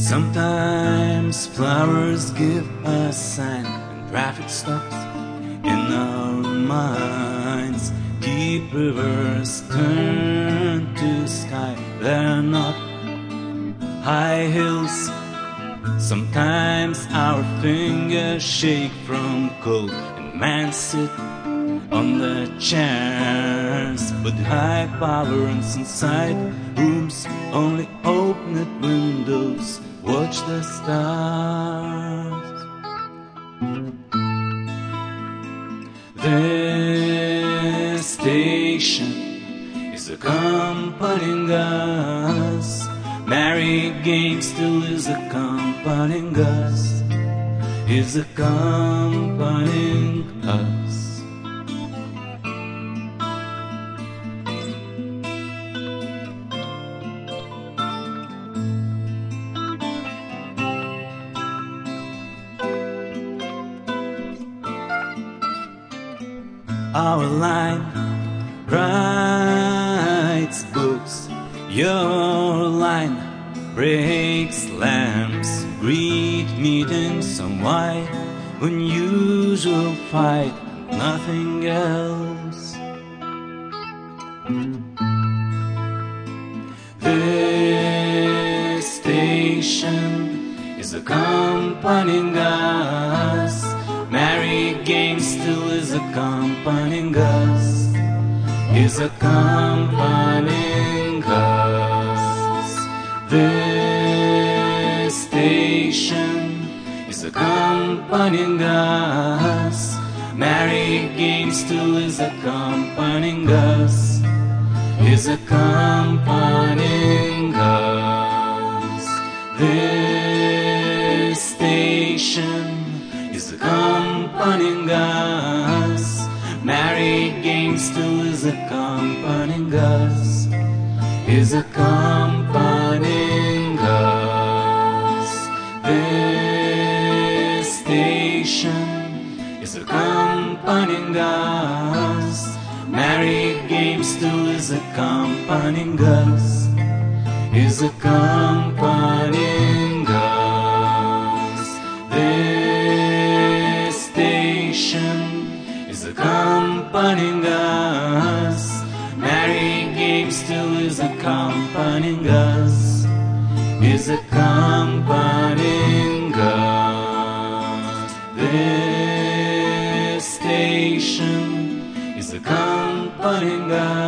Sometimes flowers give a sign and traffic stops in our minds. Deep rivers turn to sky. They're not high hills. Sometimes our fingers shake from cold and men sit on the chairs. But high tolerance inside rooms, only open at windows, watch the stars. This station is accompanying us. Merry game still is accompanying us, is accompanying us. Our line writes books, your line breaks lamps. Greet meetings, some white, unusual fight, nothing else. This station is accompanying us. Merry game still is accompanying us, is accompanying us. This station is accompanying us. Merry game still is accompanying us, is accompanying us. This station is accompanying us. Merry game still is accompanying us, is accompanying us. This station is accompanying us. Merry game still is accompanying us, is accompanying us. This station is accompanying us. Merry game still is accompanying us, is accompanying us. This station is accompanying us.